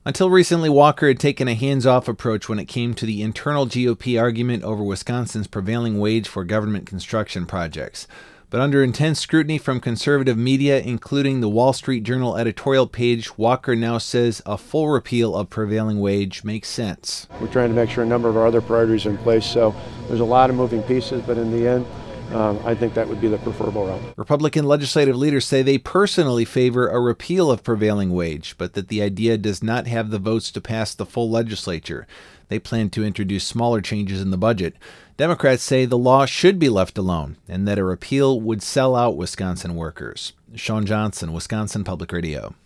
Until recently, Walker had taken a hands-off approach when it came to the internal GOP argument over Wisconsin's prevailing wage for government construction projects. But under intense scrutiny from conservative media, including the Wall Street Journal editorial page, Walker now says a full repeal of prevailing wage makes sense. We're trying to make sure a number of our other priorities are in place, so there's a lot of moving pieces, but in the end, I think that would be the preferable route. Republican legislative leaders say they personally favor a repeal of prevailing wage, but that the idea does not have the votes to pass the full legislature. They plan to introduce smaller changes in the budget. Democrats say the law should be left alone and that a repeal would sell out Wisconsin workers. Sean Johnson, Wisconsin Public Radio.